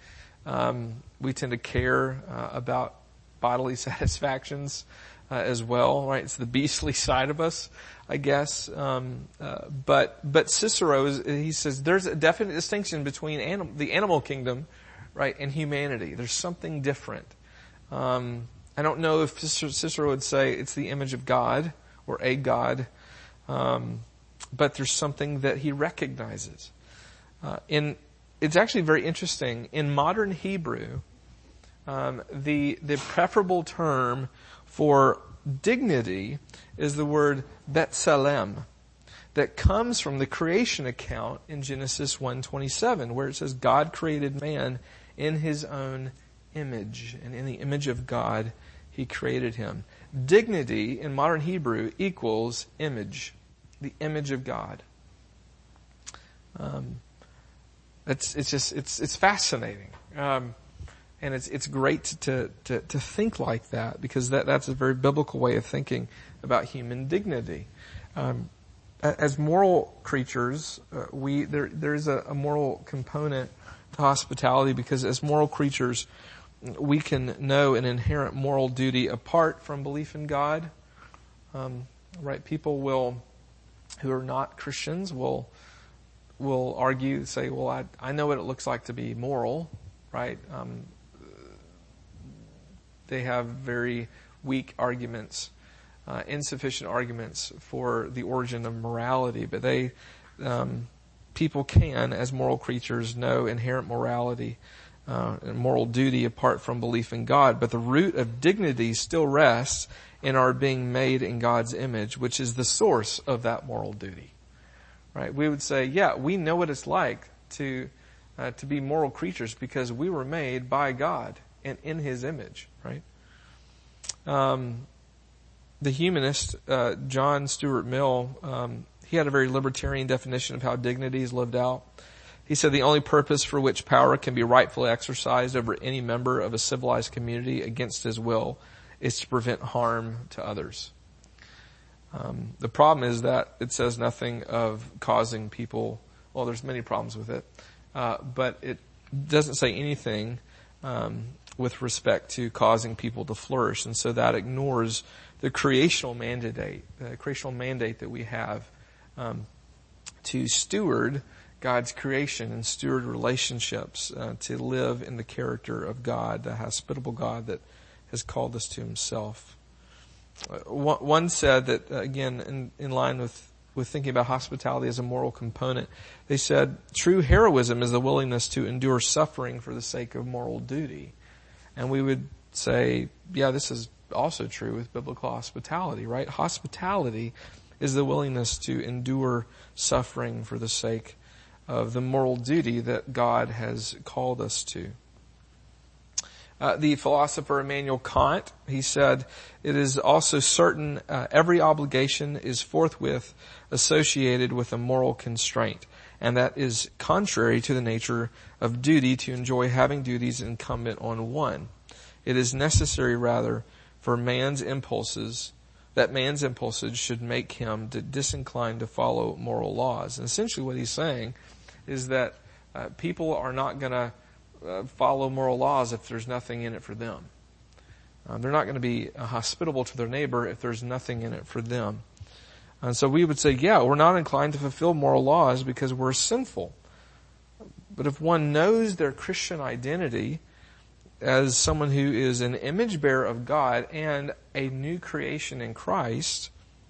to care about bodily satisfactions as well, right? It's the beastly side of us, I guess. But Cicero, he says there's a definite distinction between the animal kingdom, right, and humanity. There's something different. I don't know if Cicero would say it's the image of God or a God, but there's something that he recognizes. It's actually very interesting. In modern Hebrew, the preferable term for dignity is the word B'Tselem, that comes from the creation account in Genesis 1:27, where it says God created man in his own image, and in the image of God he created him. Dignity in modern Hebrew equals image, the image of God. It's fascinating. And it's great to think like that, because that's a very biblical way of thinking about human dignity. As moral creatures, there is a moral component to hospitality, because as moral creatures, we can know an inherent moral duty apart from belief in God. Right? People who are not Christians will argue, say, well, I know what it looks like to be moral, right? They have very weak arguments, insufficient arguments for the origin of morality, but people can, as moral creatures, know inherent morality and moral duty apart from belief in God. But the root of dignity still rests in our being made in God's image, which is the source of that moral duty. Right? We would say, yeah, we know what it's like to be moral creatures because we were made by God and in His image. Right? The humanist John Stuart Mill, he had a very libertarian definition of how dignity is lived out. He said the only purpose for which power can be rightfully exercised over any member of a civilized community against his will is to prevent harm to others. The problem is that it says nothing of causing people, well, there's many problems with it, but it doesn't say anything with respect to causing people to flourish. And so that ignores the creational mandate that we have to steward God's creation and steward relationships, to live in the character of God, the hospitable God that has called us to Himself. One said that, again, in line with thinking about hospitality as a moral component, they said, true heroism is the willingness to endure suffering for the sake of moral duty. And we would say, yeah, this is also true with biblical hospitality, right? Hospitality is the willingness to endure suffering for the sake of the moral duty that God has called us to. The philosopher Immanuel Kant, he said, it is also certain every obligation is forthwith associated with a moral constraint, and that is contrary to the nature of duty to enjoy having duties incumbent on one. It is necessary rather for man's impulses should make him disinclined to follow moral laws. And essentially what he's saying is that people are not going to follow moral laws if there's nothing in it for them. They're not going to be hospitable to their neighbor if there's nothing in it for them. And so we would say, yeah, we're not inclined to fulfill moral laws because we're sinful. But if one knows their Christian identity as someone who is an image bearer of God and a new creation in Christ,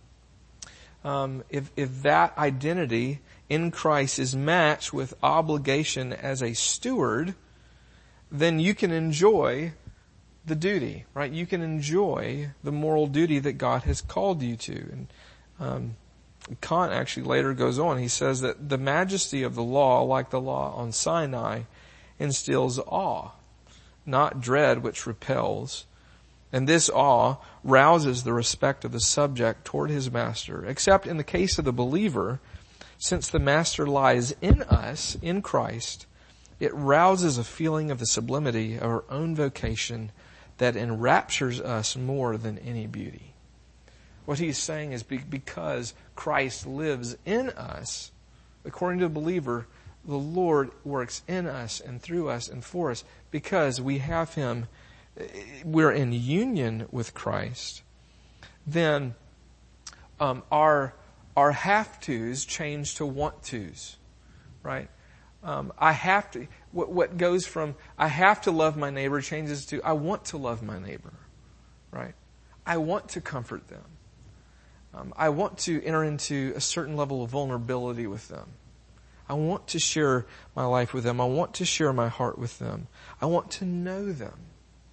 if that identity in Christ is matched with obligation as a steward, then you can enjoy the duty, right? You can enjoy the moral duty that God has called you to. And Kant actually later goes on. He says that the majesty of the law, like the law on Sinai, instills awe, not dread, which repels. And this awe rouses the respect of the subject toward his master, except in the case of the believer, since the master lies in us, in Christ, it rouses a feeling of the sublimity of our own vocation that enraptures us more than any beauty. What he's saying is because Christ lives in us, according to the believer, the Lord works in us and through us and for us. Because we have Him, we're in union with Christ, then our have-tos change to want-tos, right? I have to, what goes from I have to love my neighbor changes to I want to love my neighbor, right? I want to comfort them. I want to enter into a certain level of vulnerability with them. I want to share my life with them. I want to share my heart with them. I want to know them.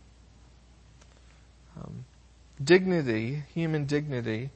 Dignity, human dignity,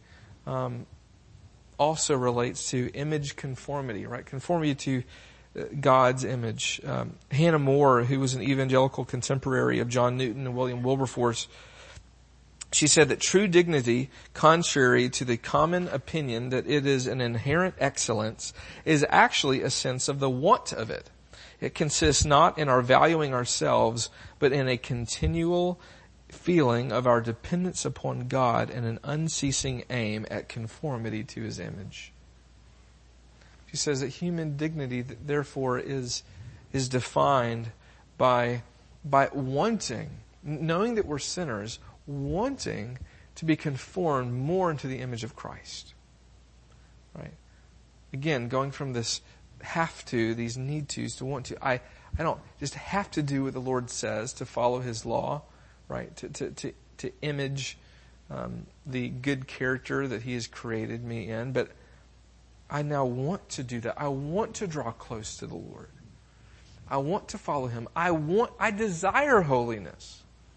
also relates to image conformity, right? Conformity to God's image. Hannah More, who was an evangelical contemporary of John Newton and William Wilberforce, she said that true dignity, contrary to the common opinion that it is an inherent excellence, is actually a sense of the want of it. It consists not in our valuing ourselves, but in a continual feeling of our dependence upon God and an unceasing aim at conformity to His image. She says that human dignity, therefore, is defined by wanting, knowing that we're sinners, wanting to be conformed more into the image of Christ. Right? Again, going from this have to, these need tos, to want to. I don't just have to do what the Lord says to follow His law, right? To image the good character that He has created me in, but I now want to do that. I want to draw close to the Lord. I want to follow Him. I desire holiness.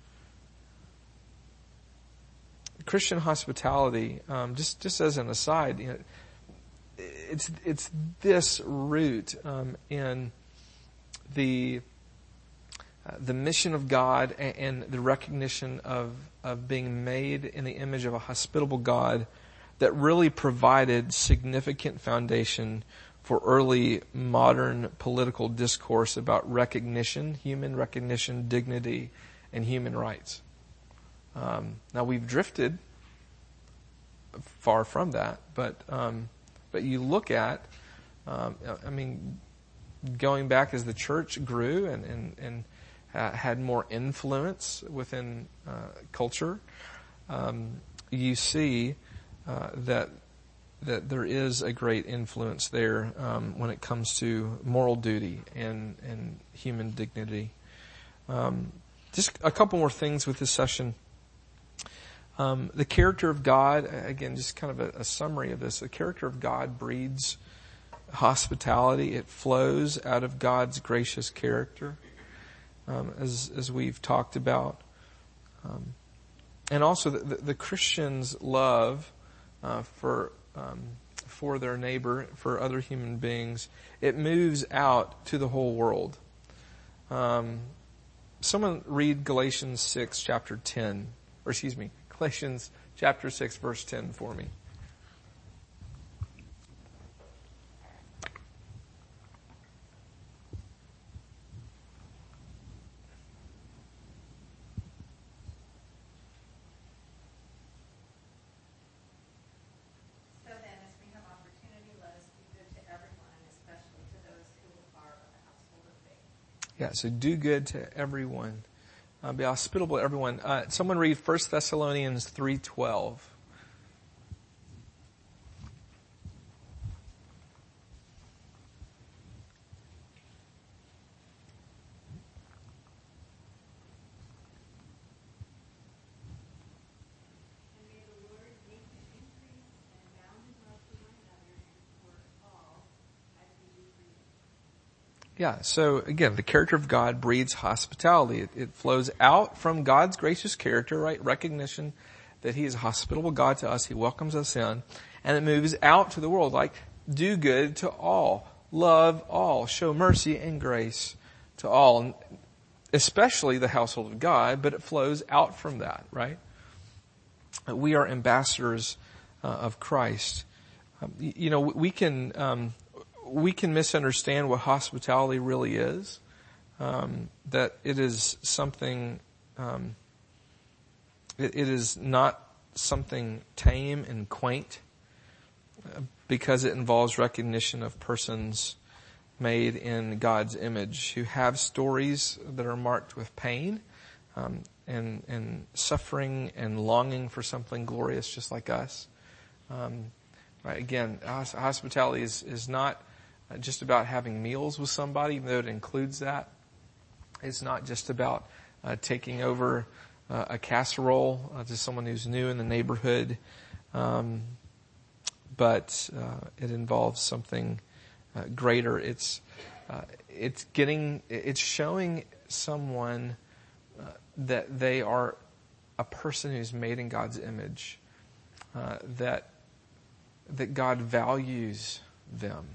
Christian hospitality, just as an aside, it's this root in the mission of God and the recognition of being made in the image of a hospitable God that really provided significant foundation for early modern political discourse about recognition, human recognition, dignity, and human rights. Now we've drifted far from that, but you look at, going back as the church grew and had more influence within culture, you see that there is a great influence there when it comes to moral duty and human dignity. Just a couple more things with this session. The character of God, again, just kind of a summary of this. The character of God breeds hospitality. It flows out of God's gracious character, as we've talked about. And also the Christian's love for their neighbor, for other human beings, it moves out to the whole world. Someone read Galatians 6, chapter 10, Galatians chapter 6, verse 10 for me. So then, as we have opportunity, let us be good to everyone, and especially to those who are of the household of faith. Yeah, so do good to everyone. Be hospitable to everyone. Someone read 1 Thessalonians 3:12. And may the Lord make you increase and abound in love for one another and for all, as we do for you. Yeah, so again, the character of God breeds hospitality. It flows out from God's gracious character, right? Recognition that He is a hospitable God to us. He welcomes us in. And it moves out to the world, like do good to all, love all, show mercy and grace to all, and especially the household of God, but it flows out from that, right? We are ambassadors of Christ. We can misunderstand what hospitality really is. That it is something, it is not something tame and quaint, because it involves recognition of persons made in God's image who have stories that are marked with pain, and suffering and longing for something glorious just like us. Right, again, hospitality is not just about having meals with somebody, even though it includes that. It's not just about taking over a casserole to someone who's new in the neighborhood, but it involves something greater. It's showing someone that they are a person who's made in God's image, that God values them,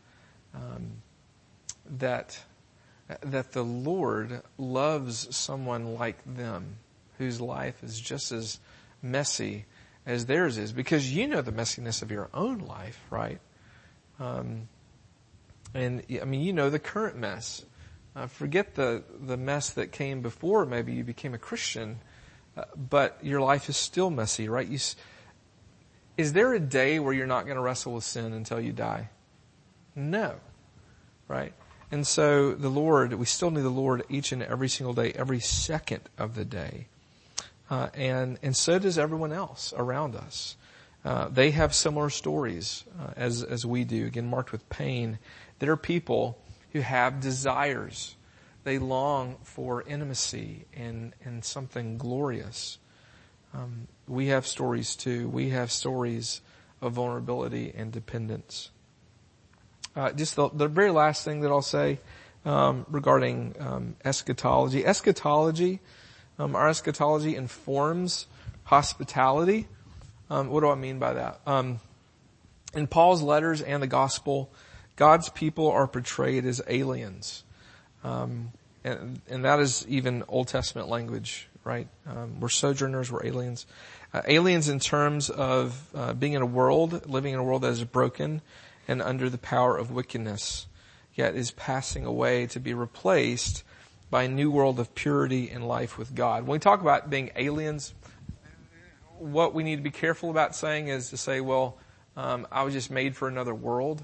that the Lord loves someone like them, whose life is just as messy as theirs is, because you know the messiness of your own life, right? And I mean, you know the current mess. Forget the mess that came before maybe you became a Christian, but your life is still messy, right? Is there a day where you're not going to wrestle with sin until you die? No, right? And so we still need the Lord each and every single day, every second of the day. And so does everyone else around us. They have similar stories as we do, again, marked with pain. There are people who have desires. They long for intimacy and something glorious. We have stories too. We have stories of vulnerability and dependence. Just the very last thing that I'll say regarding eschatology. Our eschatology informs hospitality. What do I mean by that? In Paul's letters and the gospel, God's people are portrayed as aliens. And that is even Old Testament language, right? We're sojourners, we're aliens. Aliens in terms of being in a world, living in a world that is broken and under the power of wickedness, yet is passing away to be replaced by a new world of purity and life with God. When we talk about being aliens, what we need to be careful about saying is to say, well, I was just made for another world.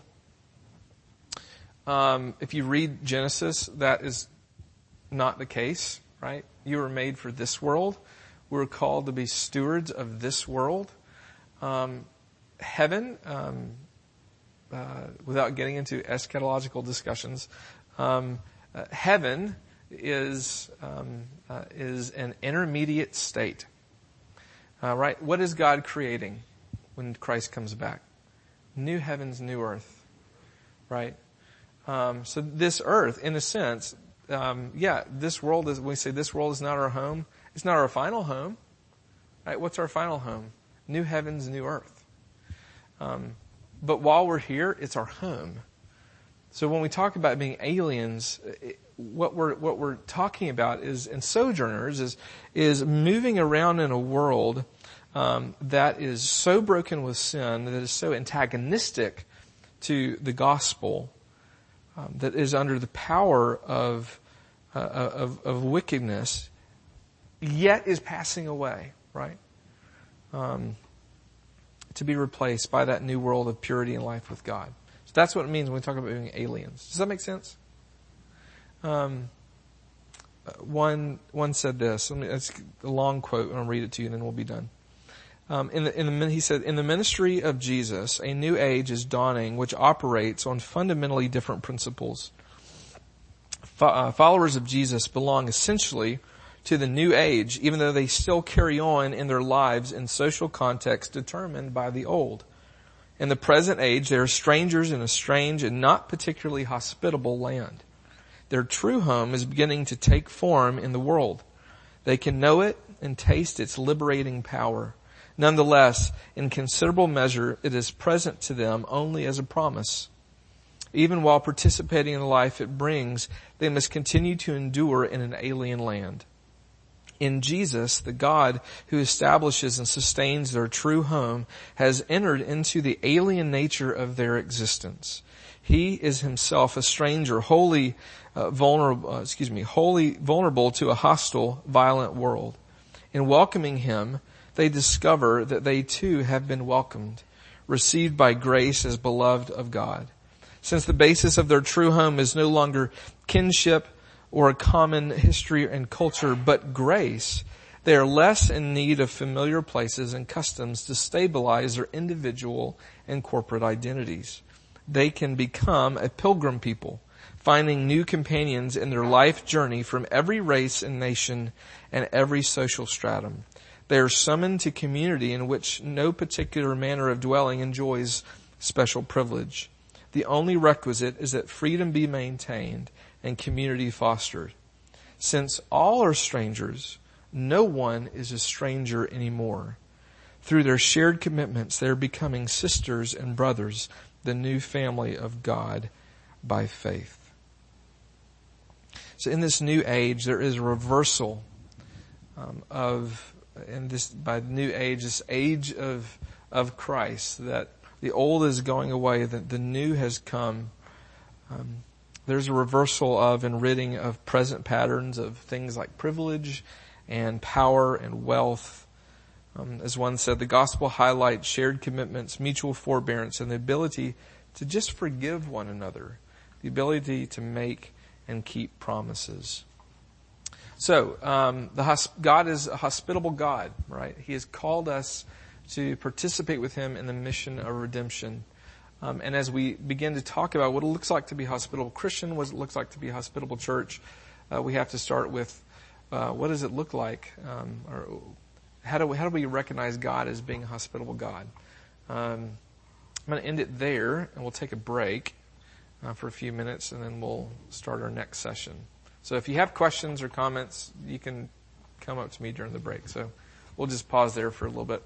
If you read Genesis, that is not the case, right? You were made for this world. We were called to be stewards of this world. Heaven, without getting into eschatological discussions, heaven is an intermediate state. Right? What is God creating when Christ comes back? New heavens, new earth. Right? So this earth, in a sense, this world is, when we say this world is not our home, it's not our final home. Right? What's our final home? New heavens, new earth. But while we're here, it's our home. So when we talk about being aliens, what we're talking about is, and sojourners is moving around in a world that is so broken with sin, that is so antagonistic to the gospel, that is under the power of wickedness, yet is passing away, right? To be replaced by that new world of purity and life with God. So that's what it means when we talk about being aliens. Does that make sense? One said this. It's a long quote, and I'll read it to you, and then we'll be done. He said, "In the ministry of Jesus, a new age is dawning, which operates on fundamentally different principles. Followers of Jesus belong essentially to the new age, even though they still carry on in their lives in social contexts determined by the old. In the present age, they are strangers in a strange and not particularly hospitable land. Their true home is beginning to take form in the world. They can know it and taste its liberating power. Nonetheless, in considerable measure, it is present to them only as a promise. Even while participating in the life it brings, they must continue to endure in an alien land. In Jesus, the God who establishes and sustains their true home has entered into the alien nature of their existence. He is himself a stranger, wholly vulnerable to a hostile, violent world. In welcoming him, they discover that they too have been welcomed, received by grace as beloved of God. Since the basis of their true home is no longer kinship or a common history and culture, but grace, they are less in need of familiar places and customs to stabilize their individual and corporate identities. They can become a pilgrim people, finding new companions in their life journey from every race and nation and every social stratum. They are summoned to community in which no particular manner of dwelling enjoys special privilege. The only requisite is that freedom be maintained and community fostered. Since all are strangers, no one is a stranger anymore. Through their shared commitments, they're becoming sisters and brothers, the new family of God by faith. So in this new age, there is a reversal by new age, this age of Christ, that the old is going away, that the new has come. There's a reversal of and ridding of present patterns of things like privilege and power and wealth. As one said, the gospel highlights shared commitments, mutual forbearance, and the ability to just forgive one another, the ability to make and keep promises. So, God is a hospitable God, right? He has called us to participate with Him in the mission of redemption. And as we begin to talk about what it looks like to be a hospitable Christian, what it looks like to be a hospitable church, we have to start with what does it look like, or how do we recognize God as being a hospitable God? I'm going to end it there, and we'll take a break for a few minutes, and then we'll start our next session. So if you have questions or comments, you can come up to me during the break. So we'll just pause there for a little bit.